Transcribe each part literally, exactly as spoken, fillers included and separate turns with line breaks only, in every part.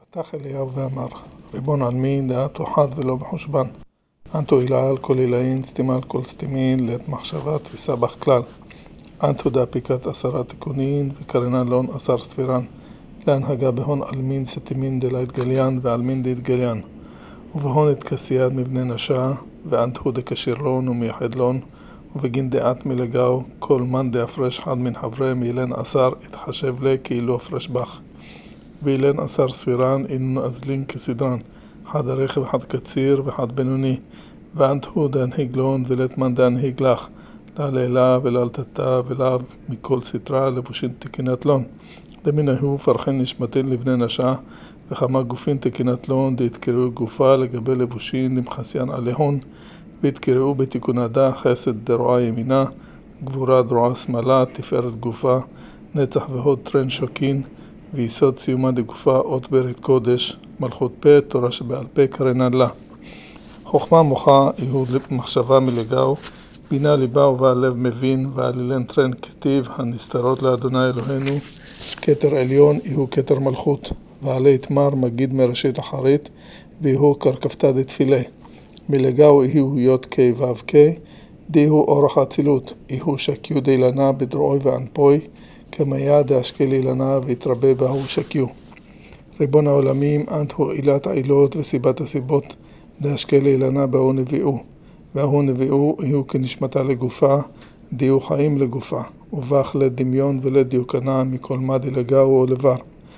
פתח אליהו ואמר, ריבון עלמין דעת אחד ולא בחושבן. אנטו אילה על כל אילאין, סתימה על כל סתימין, לעת מחשבה תפיסה בך כלל. אנטו דאפיקת עשרה תיקונין, וקרנן לון עשר ספירן. להנהגה בהון עלמין סתימין דלית גליין, ועלמין דית גליין. ובהון את כסייד מבני נשה, ואנטו דקשיר לון ומייחד לון, ובגין דעת מלגאו, כל מן דאפרש חד מן חברי מאילן עשר, התחשב לי כאילו הפרש בך. ואילן עשר ספירן אינון אזלין כסדרן, חד הרכב, חד קציר וחד בינוני, ואנטו דהנהיג לון ולית מן דהנהיג לך, לה לילה ולאלתתה ולאו מכל סתרה לבושין תקינת לון. דמיניהו פרחן נשמתין לבני נשה, וכמה גופין תקינת לון, דהתקראו גופה לגבי לבושין למחסיין עליהון, והתקראו בתיקונדה חסד דרועה ימינה, גבורה דרועה שמאלה, תפארת גופה, נצח והוד טרן שוקין, ויסוד סיומה דגופה אות ברית קודש, מלכות פה, תורה שבעל פה קרנן לה. חוכמה מוחה יהיו מחשבה מלגאו, בינה ליבה ובעל לב מבין, ועלילן טרן כתיב הנסתרות לאדוני אלוהינו, כתר עליון יהיו כתר מלכות, ועלי תמר מגיד מראשית אחרית, ויהיו קרקפתה דתפילה. מלגאו יהיו יות קי ואב קי, דיהו אורח הצילות, יהיו שקיו דילנה בדרועי וענפוי, כמיה דאשקל אילנה ויתרבה בהו שקיו. ריבון העולמים, אנט הוא עילת העילות וסיבת הסיבות, דאשקל אילנה בהו נביאו, והוא נביאו יהיו כנשמתה לגופה, דיהו חיים לגופה, ובך לדמיון ולדיוקנה מכל מה דלגאו או לבר.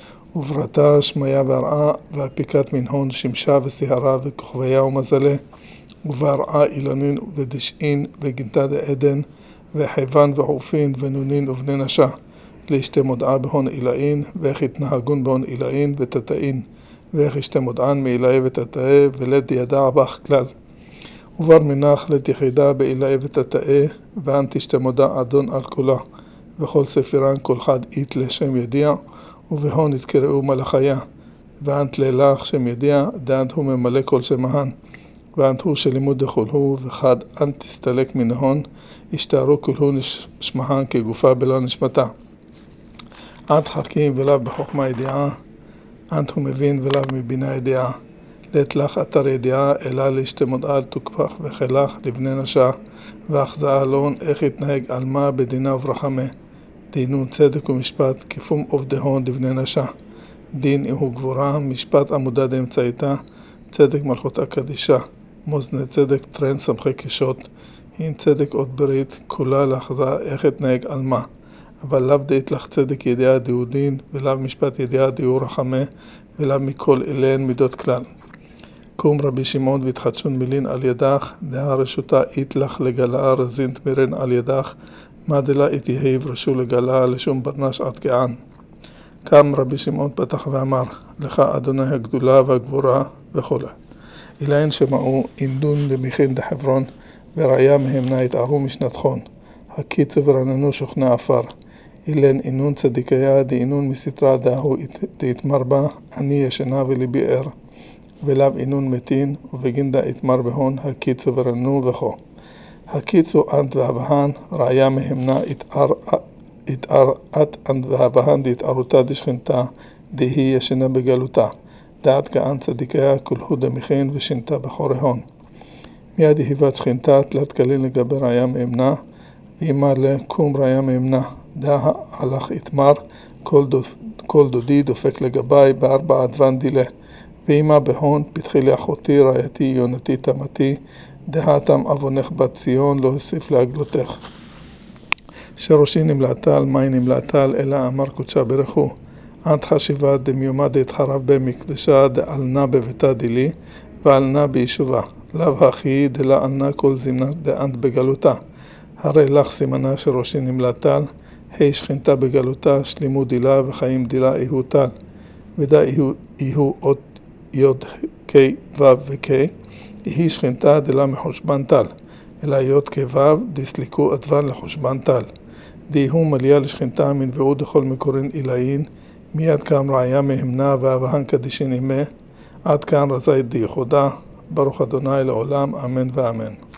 וברתה שמיה והרעה, והפיקת מנהון שמשה וסהרה וכוכביה ומזלה, ובהרעה אילנין ודשאין וגינתה דעדן, וחיוון ועופין ונונין ובני נשה. להשתה מודעה בהון אילאין, ואיך התנהגון בהון אילאין ותתאין, ואיך ישתה מודען מאילאי ותתאה, ולד ידע בך כלל. ובר מנח לד יחידה באילאי ותתאה, ואן תשתה מודע אדון על כולה, וכל ספירן כל חד אית לשם ידיע, ובהון יתקראו מלאכיה, ואנט לילך שם ידיע, דאנט הוא ממלא כל שמהן, ואנט הוא שלימוד דחול הוא, וחד אנט תסתלק מנהון, ישתארו כלהו נשמהן כגופה בלה נשמתה. אנט חכים ולאו בחוכמה ידיעה, אנט הוא מבין ולאו מבינה ידיעה. לית לך אתר ידיעה, אלא להשתה מודעה תוקפח וחילך לבני נשה, ואחזה אלון איך יתנהג על מה בדינה וברחמה. דינון צדק ומשפט, כפום עובדהון לבני נשה. דין הוא גבורה, משפט עמודה דאמצעיתה, צדק מלכותה קדישה. מוזני צדק טרן סמכי קשות, הין צדק עוד ברית, כולה לאחזה איך יתנהג על מה. אבל לאו דאית לך צדק ידיעה דיהו דין, ולאו משפט ידיעה דיהו רחמה, ולאו מכל אליהן מידות כלל. קום רבי שמעון והתחדשון מילין על ידך, דהה רשותה אית לך לגלה רזינט מירן על ידך, מה דלה אית יהיב רשו לגלה לשום ברנש עד גען. קם רבי שמעון פתח ואמר, לך אדוני הגדולה והגבורה וכו'. אילן שמעו אינדון למכין דחברון, וראיה מהמנה התערו משנתכון. הקיצו ורננו שוכנה אפר. אילן אינון צדיקיה דאינון מסתרה דהו דהתמר בה, אני ישנה וליבי ער. ולאו אינון מתין, ובגין דה התמר בהון, הקיצו ורננו וכו. הקיצו אנט והבהן, ראיה מהמנה התערת אנט והבהן דהתערותה דשכנתה, דהי ישנה בגלותה. דעת כאן צדיקיה כולהו דמכין ושנתה בחורי הון. מיד יהיבת שכנתה תלת כלין לגבי ראיה מהמנה, ואמר לקום ראיה מהמנה, דה הלך התמר, כל, דופ, כל דודי דופק לגבי בארבע עדוון דילה. ואמא בהון, פתחי לי אחותי, רעייתי, יונתי, תמתי, דהתם אבונך בת ציון, לא הוסיף להגלותך. שראשי נמלאתה על מי נמלאתה על אלא אמר קודשה ברכו. אנט חשיבה דמיומה דהתחרב במקדשה דעלנה בביתה דילי, ועלנה ביישובה. לאו הכי דלה עלנה כל זמנה דאנט בגלותה. הרי לך סימנה שראשי נמלאתה, היי שכנתה בגלותה, שלימו דילה וחיים דילה איהו טל. ודה איהו, איהו אות יוד קי וו וקי, היא שכנתה דלה מחושבן טל, אלא יוד קי וו דסליקו עדוון לחושבן טל. דהיהו מליה לשכנתה מנבאו דכל מקורין אילאין, מיד קם ראיה מהמנה ואבהן קדישין אימה, עד כאן רזית דיחודה, ברוך אדוני לעולם, אמן ואמן.